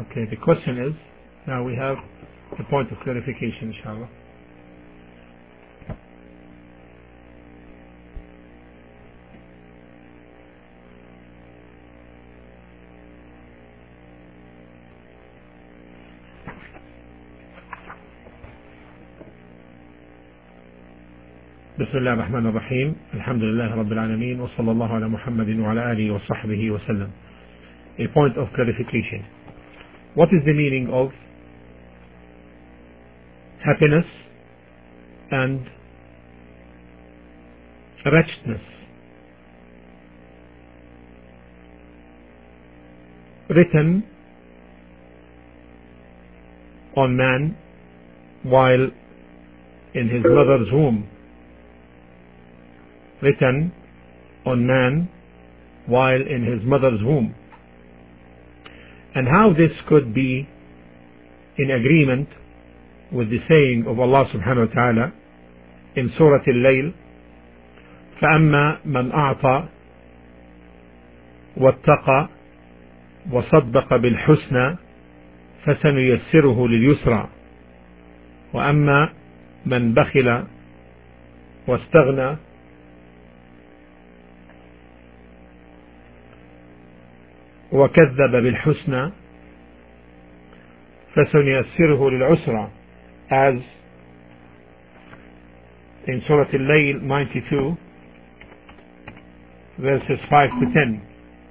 Okay, the question is, now we have the point of clarification, inshallah. بسم الله الرحمن الرحيم الحمد لله رب العالمين وصلى الله على محمد وعلى آله وصحبه وسلم. A point of clarification. What is the meaning of happiness and wretchedness written on man while in his mother's womb? Written on man while in his mother's womb, and how this could be in agreement with the saying of Allah subhanahu wa ta'ala in Surah Al-Layl, فَأَمَّا مَنْ أَعْطَى وَاتَّقَى وَصَدَّقَ بِالْحُسْنَى فَسَنُيَسِّرُهُ لِلْيُسْرَى وَأَمَّا مَنْ بَخِلَ وَاسْتَغْنَى وكذب بالحسنى فسنيسره للعسرى, as in Surah Al-Layl 92 verses 5 to 10.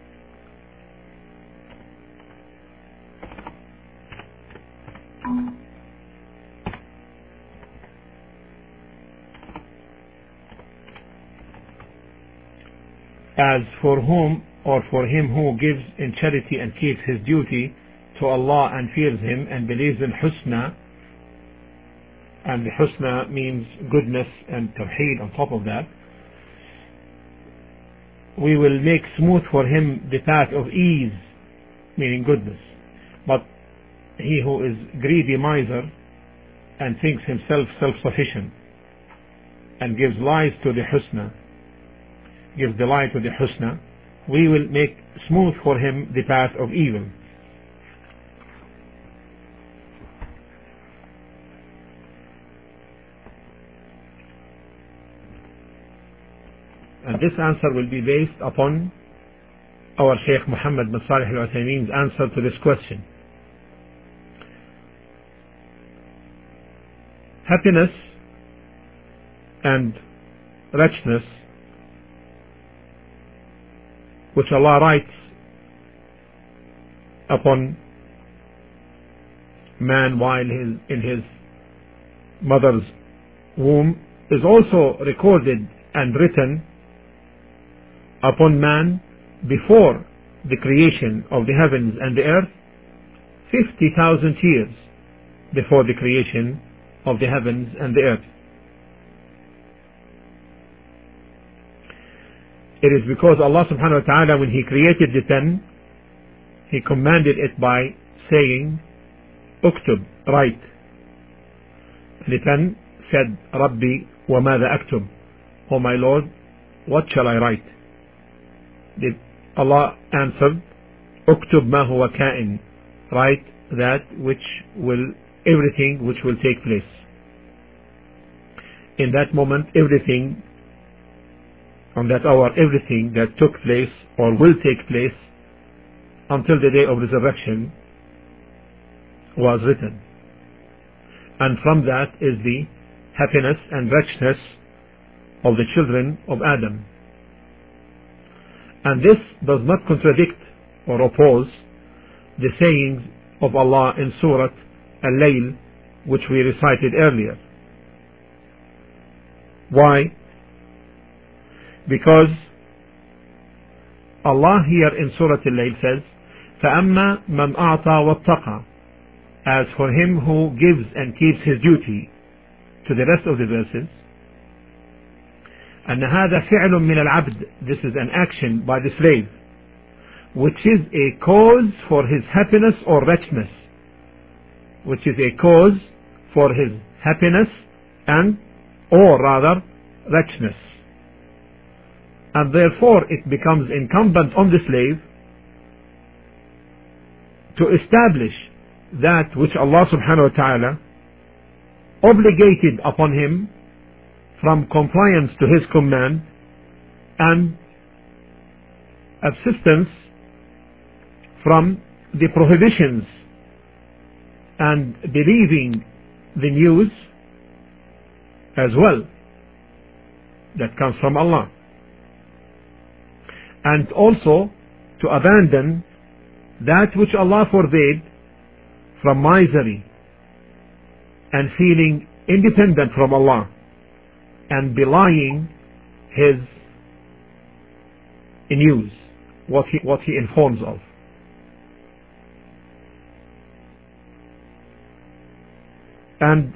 As for whom or for him who gives in charity and keeps his duty to Allah and fears him and believes in husna, and the husna means goodness and tawheed on top of that, we will make smooth for him the path of ease, meaning goodness. But he who is greedy miser and thinks himself self-sufficient and gives lies to the husna, gives the lie to the husna, we will make smooth for him the path of evil. And this answer will be based upon our Shaykh Muhammad bin Salih al-Uthaymeen's answer to this question. Happiness and wretchedness, which Allah writes upon man while in his mother's womb, is also recorded and written upon man before the creation of the heavens and the earth, 50,000 years before the creation of the heavens and the earth. It is because Allah subhanahu wa ta'ala, when He created the pen, He commanded it by saying, Uktub, write. The pen said, Rabbi, wa madha aktub? O my Lord, what shall I write? Allah answered, Uktub ma huwa kain, write that everything which will take place. In that moment, everything, on that hour, everything that took place or will take place until the day of resurrection was written. And from that is the happiness and wretchedness of the children of Adam. And this does not contradict or oppose the sayings of Allah in Surah Al-Layl, which we recited earlier. Why? Because Allah here in Surah Al-Layl says, فَأَمَّا مَنْ أَعْطَى وَاتَّقَى, as for him who gives and keeps his duty, to the rest of the verses. أن هذا فعل من العبد, this is an action by the slave, which is a cause for his happiness or wretchedness, which is a cause for his happiness and, or rather, wretchedness. And therefore it becomes incumbent on the slave to establish that which Allah subhanahu wa ta'ala obligated upon him from compliance to his command and absistence from the prohibitions and believing the news as well that comes from Allah, and also to abandon that which Allah forbade from misery and feeling independent from Allah and belying his news, what he informs of. And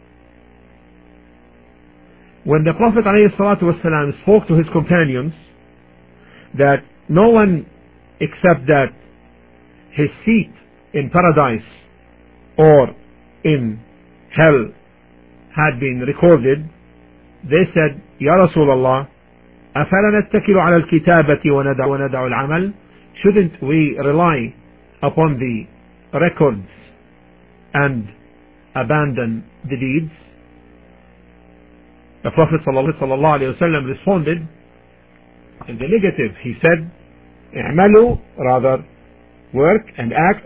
when the Prophet ﷺ spoke to his companions that no one except that his seat in paradise or in hell had been recorded, they said, Ya Rasulullah, أَفَلَا نَتَّكِلُ عَلَى الْكِتَابَةِ وَنَدَعُ الْعَمَلِ? Shouldn't we rely upon the records and abandon the deeds? The Prophet ﷺ responded in the negative. He said, اعملوا, rather work and act,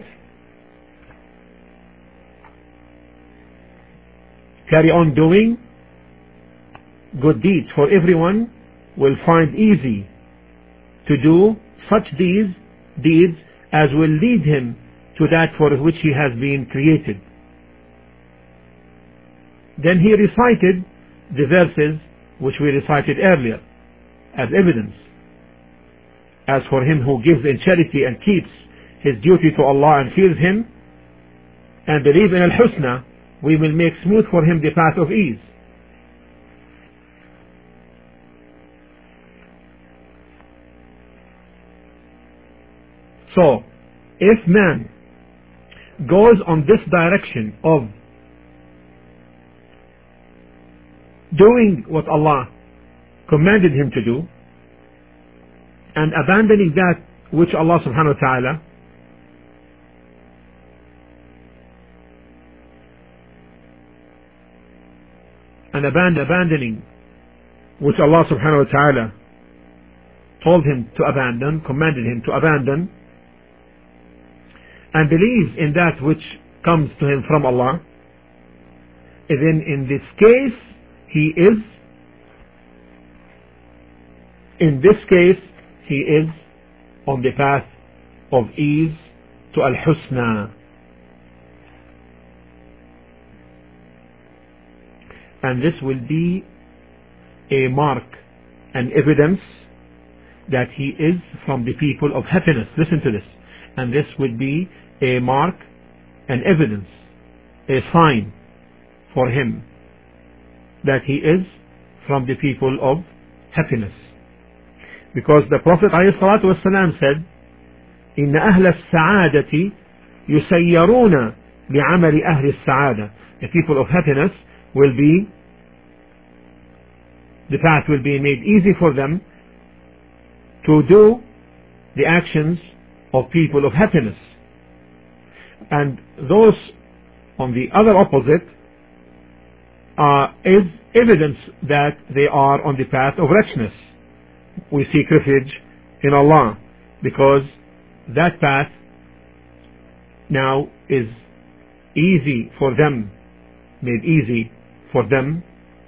carry on doing good deeds, for everyone will find easy to do such deeds as will lead him to that for which he has been created. Then he recited the verses which we recited earlier as evidence. As for him who gives in charity and keeps his duty to Allah and fears him and believe in al-husna, we will make smooth for him the path of ease. So, if man goes on this direction of doing what Allah commanded him to do and abandoning that which Allah subhanahu wa ta'ala abandoning which Allah subhanahu wa ta'ala told him to abandon, commanded him to abandon, and believes in that which comes to him from Allah, then in this case he is on the path of ease to al-husna. And this will be a mark and evidence that he is from the people of happiness. Listen to this. And this would be a mark, an evidence, a sign for him that he is from the people of happiness. Because the Prophet ﷺ said, إِنَّ أَهْلَ السَّعَادَةِ يُسَيَّرُونَ لِعَمَلِ أَهْلِ السَّعَادَةِ. The people of happiness will be, the path will be made easy for them to do the actions of people of happiness. And those on the other opposite is evidence that they are on the path of wretchedness. We seek refuge in Allah because that path now is easy for them, made easy for them,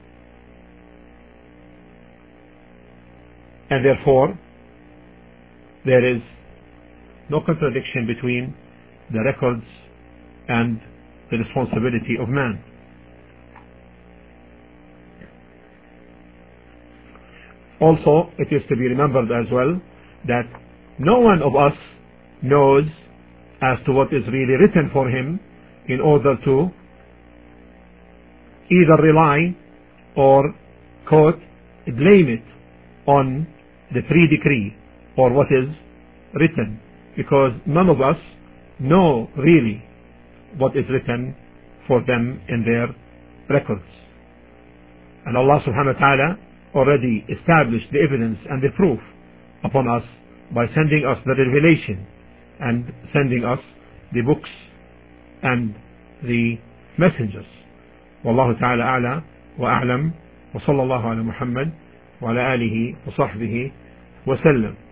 and therefore there is no contradiction between the records and the responsibility of man. Also, it is to be remembered as well that no one of us knows as to what is really written for him in order to either rely or quote, blame it on the pre-decree or what is written, because none of us know really what is written for them in their records. And Allah subhanahu wa ta'ala already established the evidence and the proof upon us by sending us the revelation and sending us the books and the messengers. والله تعالى أعلى وأعلم، وصلى الله على محمد وعلى آله وصحبه وسلم.